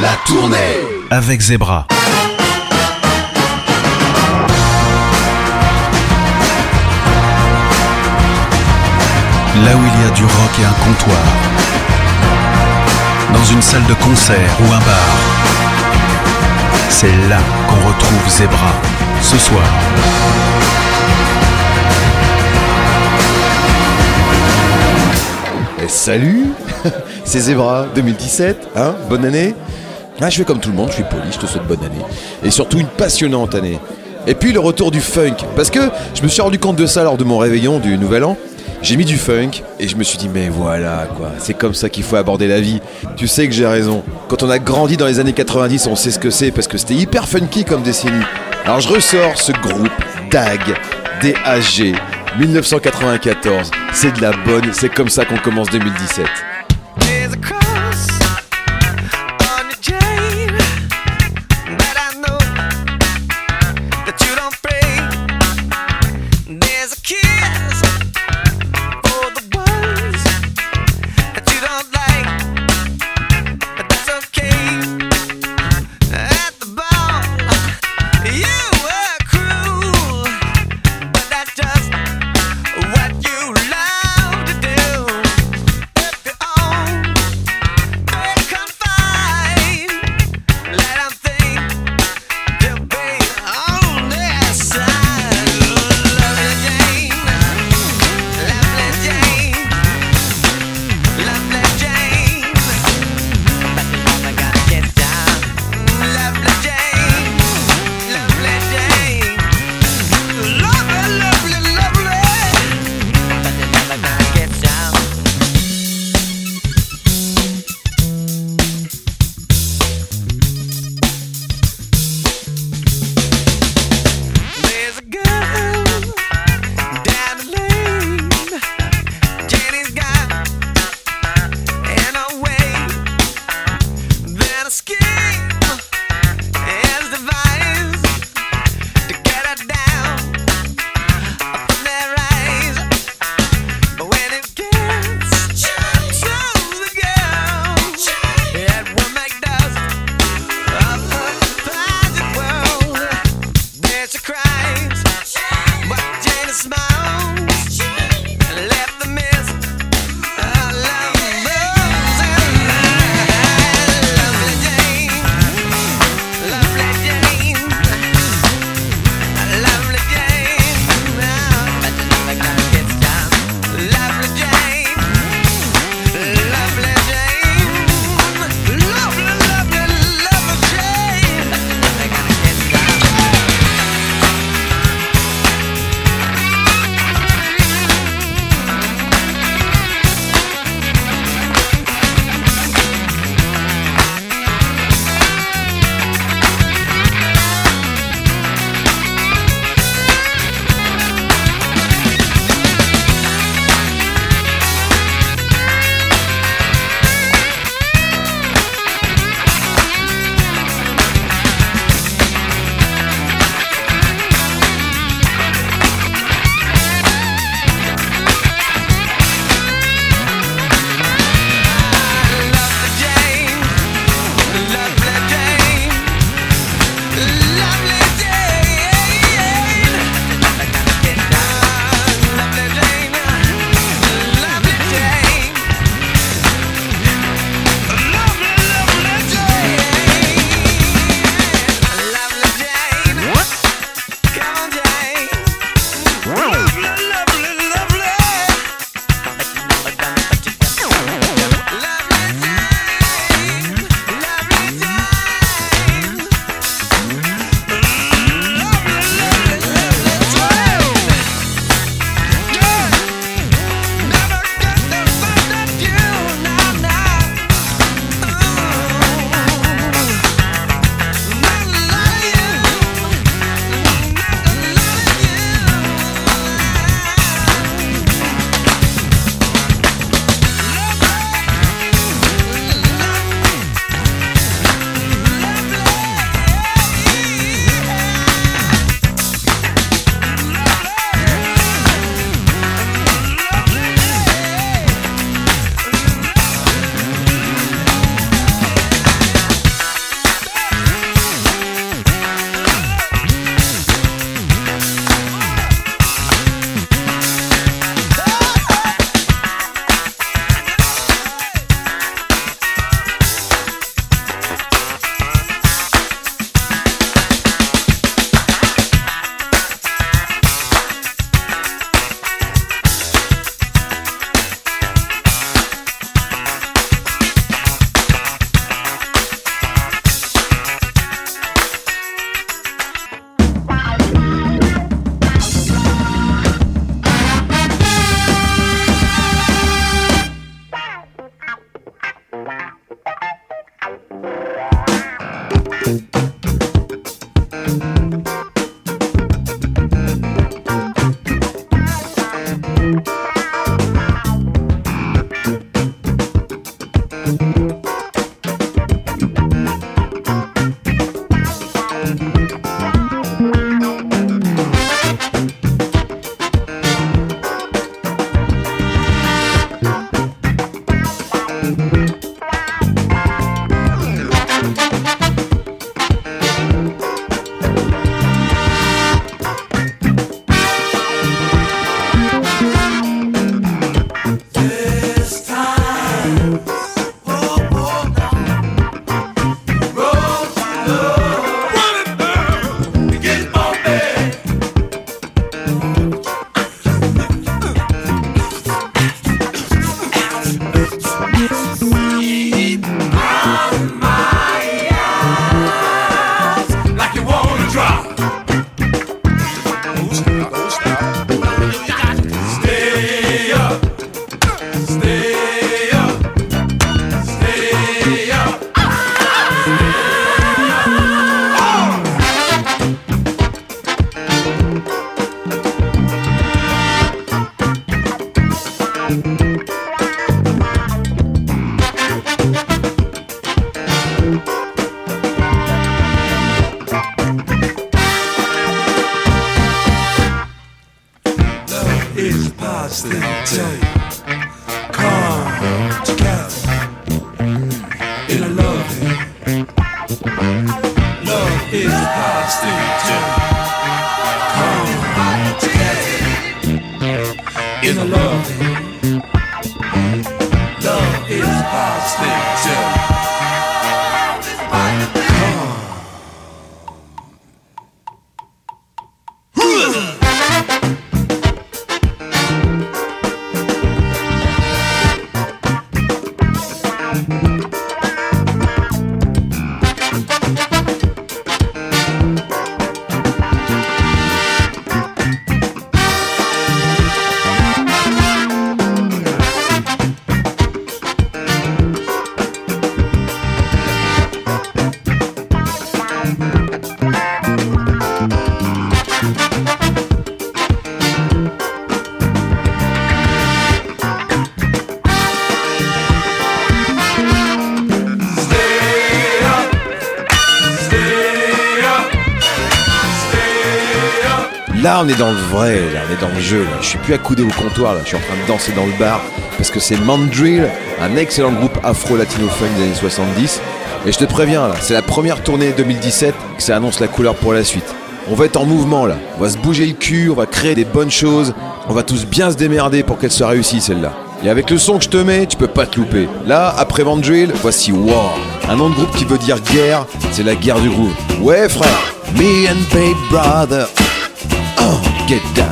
La tournée avec Zebra. Là où il y a du rock et un comptoir, dans une salle de concert ou un bar, c'est là qu'on retrouve Zebra ce soir. Et salut, c'est Zebra 2017, hein, bonne année. Je fais comme tout le monde, je suis poli, je te souhaite bonne année. Et surtout une passionnante année. Et puis le retour du funk, parce que je me suis rendu compte de ça lors de mon réveillon du Nouvel An. J'ai mis du funk et je me suis dit mais voilà quoi, c'est comme ça qu'il faut aborder la vie. Tu sais que j'ai raison. Quand on a grandi dans les années 90, on sait ce que c'est parce que c'était hyper funky comme décennie. Alors je ressors ce groupe DAG, D-A-G, 1994. C'est de la bonne, c'est comme ça qu'on commence 2017. Là, on est dans le vrai, là, on est dans le jeu. Là. Je suis plus accoudé au comptoir, là. Je suis en train de danser dans le bar parce que c'est Mandrill, un excellent groupe afro-latino-funk des années 70. Et je te préviens, là, c'est la première tournée 2017 que ça annonce la couleur pour la suite. On va être en mouvement, là. On va se bouger le cul, on va créer des bonnes choses. On va tous bien se démerder pour qu'elle soit réussie, celle-là. Et avec le son que je te mets, tu peux pas te louper. Là, après Mandrill, voici War. Un nom de groupe qui veut dire guerre, c'est la guerre du groove. Ouais, frère. Me and Babe Brother. Oh, get down.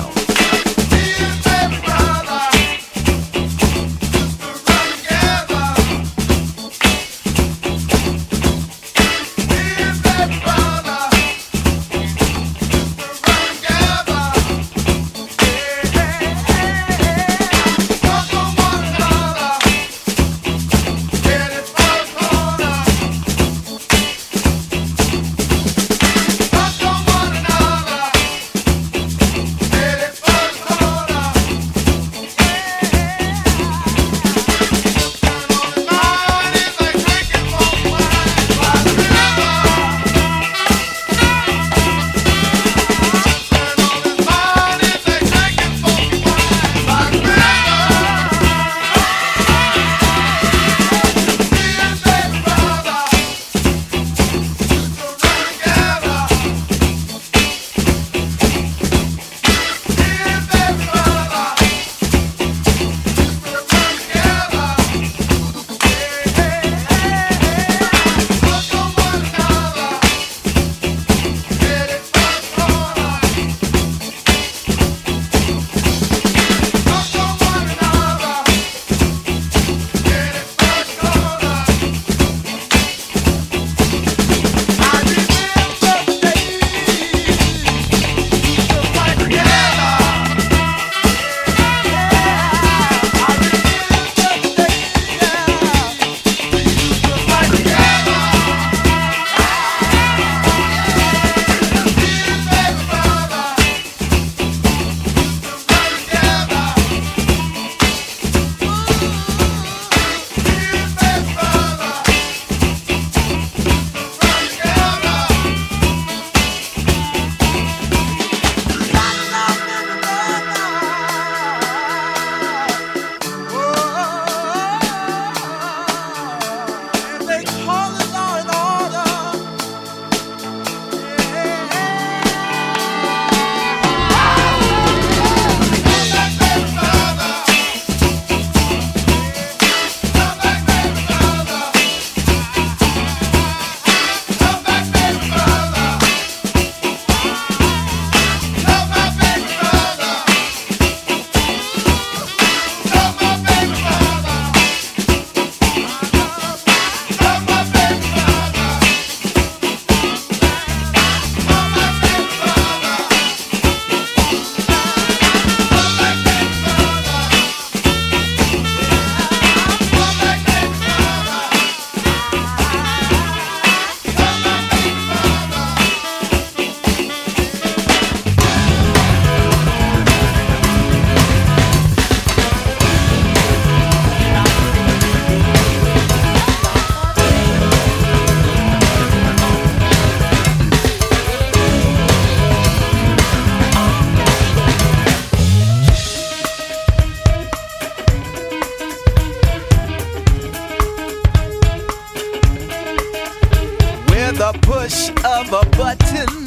the push of a button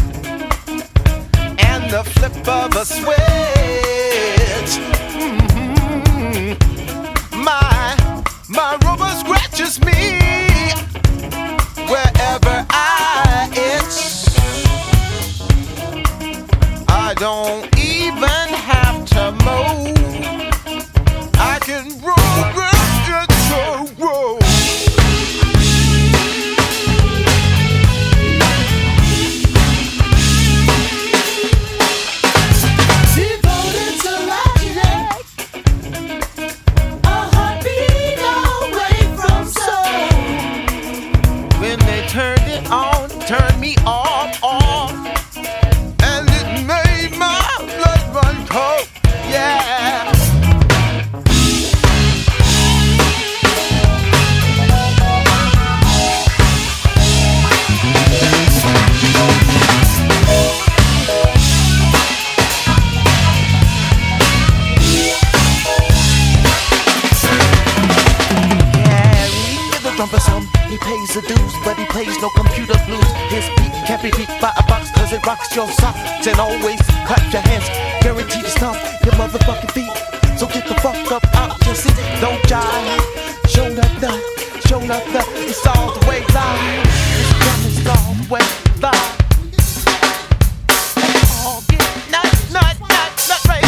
and the flip of a switch. Mm-hmm. My rubber scratches me wherever I itch. I don't even have to move. I can progress it so roll. Devoted to lightning, a heartbeat away from soul. When they turned it on, turned me off, and it made my blood run cold, yeah. For some, he pays the dues, but he plays no computer blues. His beat can't be beat by a box, cause it rocks your socks. And always clap your hands, guaranteed to stomp your motherfucking feet. So get the fuck up out your seat, don't jive. Show nothing, it's all the way live. It's all the way live. Oh, get nut, right.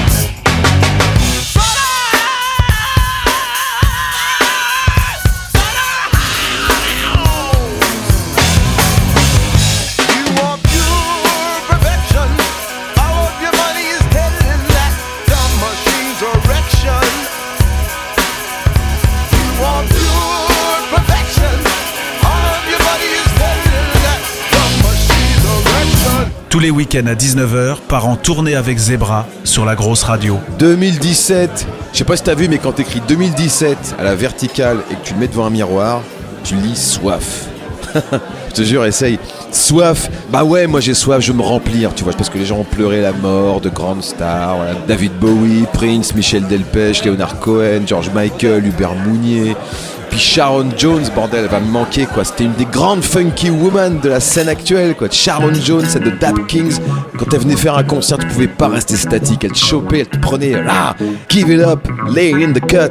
Tous les week-ends à 19h, part en tournée avec Zebra sur la grosse radio. 2017. Je sais pas si t'as vu, mais quand t'écris 2017 à la verticale et que tu le mets devant un miroir, tu lis soif. Je te jure, essaye. Soif. Bah ouais, moi j'ai soif, je veux me remplir, tu vois, parce que les gens ont pleuré la mort de grandes stars. Voilà. David Bowie, Prince, Michel Delpech, Leonard Cohen, George Michael, Hubert Mounier. Puis Sharon Jones, bordel, elle va me manquer, quoi. C'était une des grandes funky women de la scène actuelle, quoi. Sharon Jones, celle de Dap Kings. Quand elle venait faire un concert, tu pouvais pas rester statique. Elle te chopait, elle te prenait là. Give it up, lay in the cut.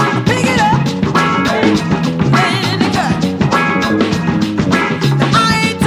I ain't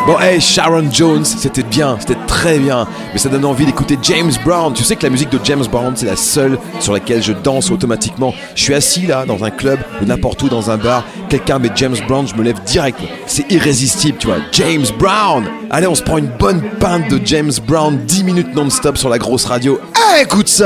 Bon, hey, Sharon Jones, c'était bien, c'était très bien, mais ça donne envie d'écouter James Brown. Tu sais que la musique de James Brown, c'est la seule sur laquelle je danse automatiquement. Je suis assis là, dans un club, ou n'importe où, dans un bar, quelqu'un met James Brown, je me lève direct. C'est irrésistible, tu vois. James Brown! Allez, on se prend une bonne pinte de James Brown, 10 minutes non-stop sur la grosse radio. Ah, écoute ça!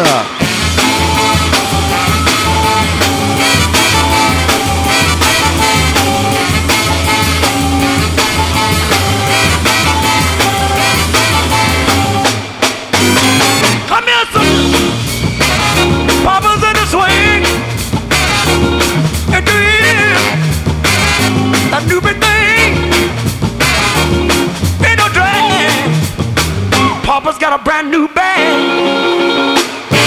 Papa's got a brand new band.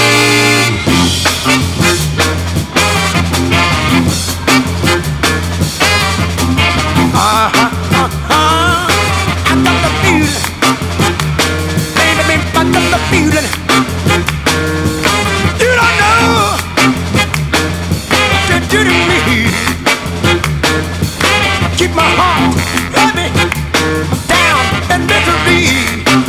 I got the feeling, baby, baby, I got the feeling. You don't know what you do to me. Keep my heart heavy, down and misery.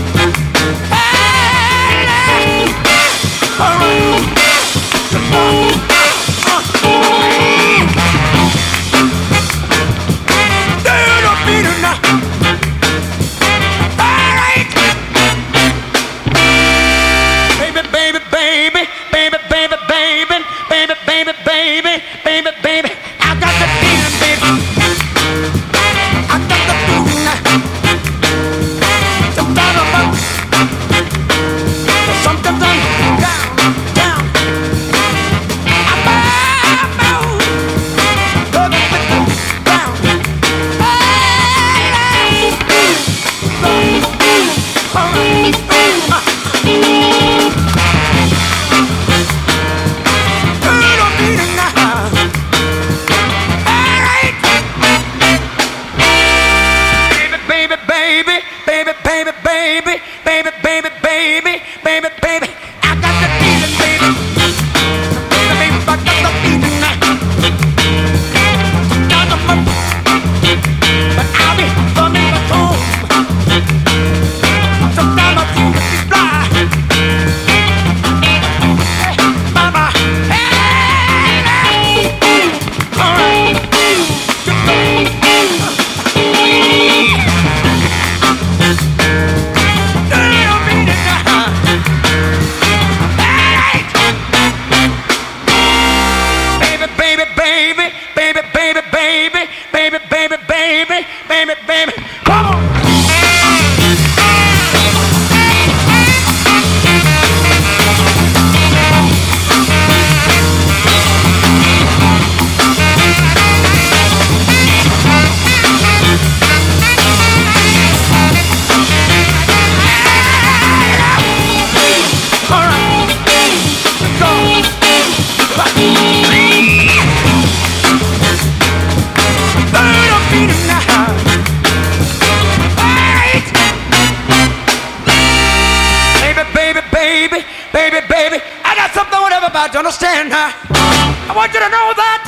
You understand now? I want you to know that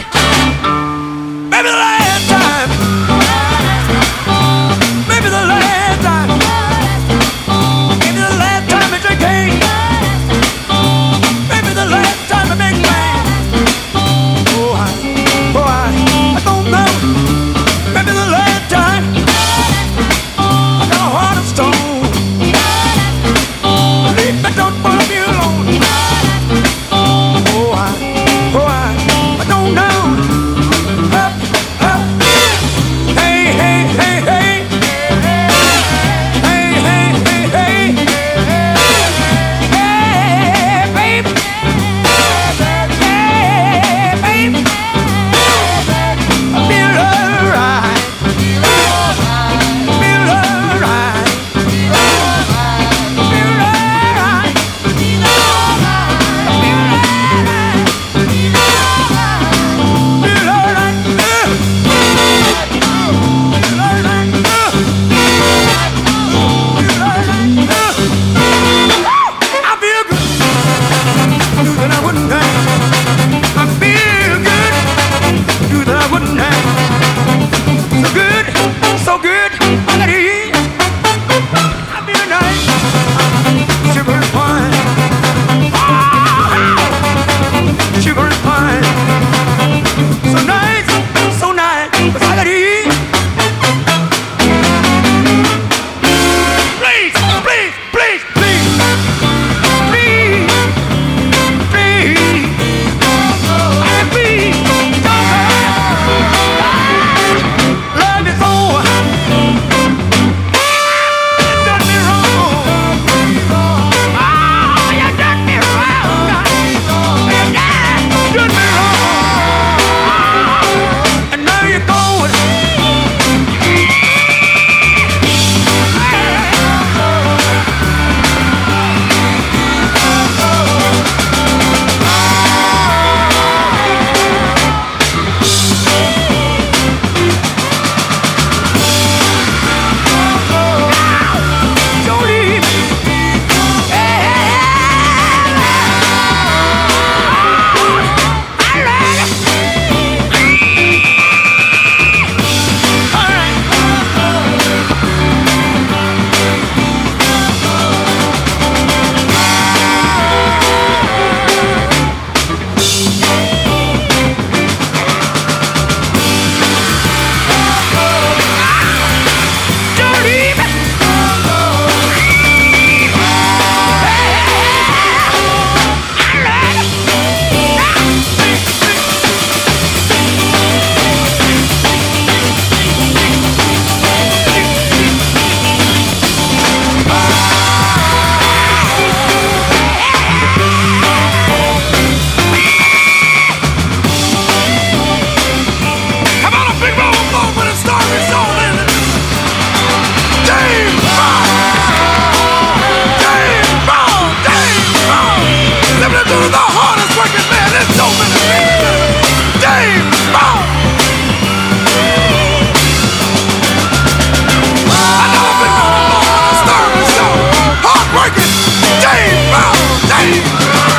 maybe the last time, maybe the last time, maybe the last time it's a game, maybe the last time a big man. Oh, I don't know. Maybe the last time I got a heart of stone. Leave me, don't want me alone. I don't know. hard-working man. There's so many men. Dave Brown. I never been on the Sterling Show. Hard-working Dave Brown. Dave Brown.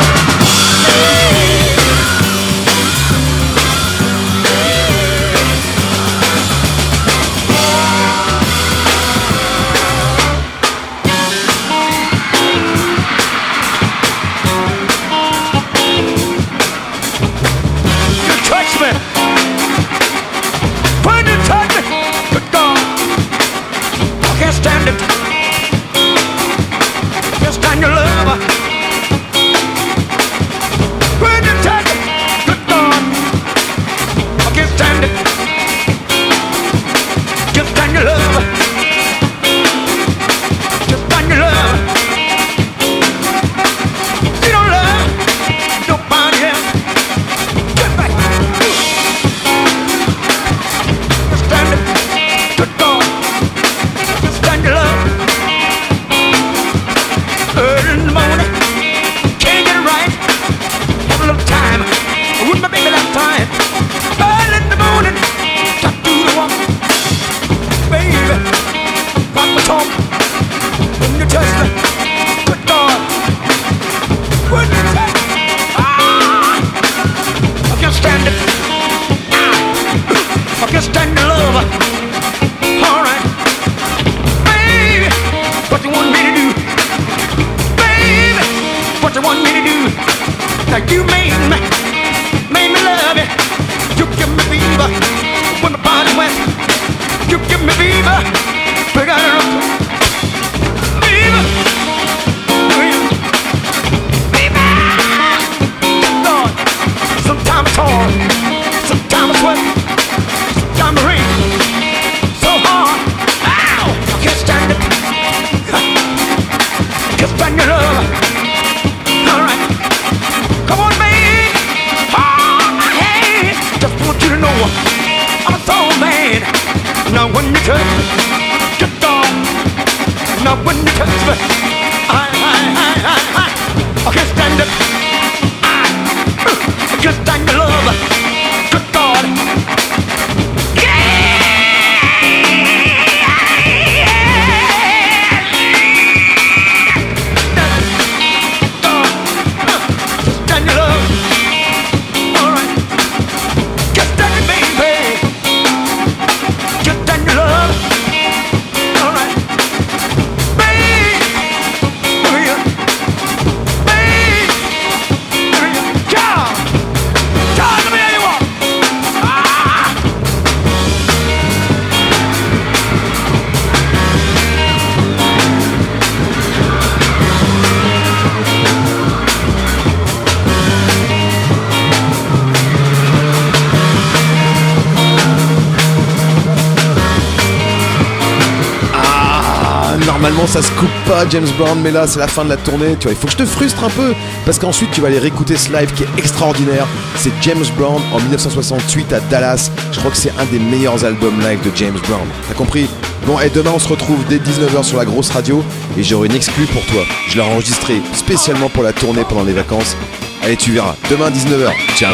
Normalement ça se coupe pas James Brown, mais là c'est la fin de la tournée, tu vois, il faut que je te frustre un peu parce qu'ensuite tu vas aller réécouter ce live qui est extraordinaire. C'est James Brown en 1968 à Dallas. Je crois que c'est un des meilleurs albums live de James Brown. T'as compris? Bon, et demain on se retrouve dès 19h sur la grosse radio et j'aurai une exclue pour toi. Je l'ai enregistrée spécialement pour la tournée pendant les vacances. Allez, tu verras. Demain 19h. Ciao.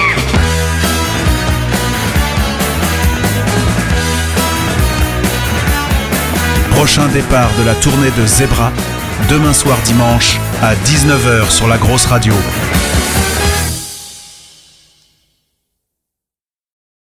Prochain départ de la tournée de Zebra, demain soir dimanche à 19h sur la grosse radio.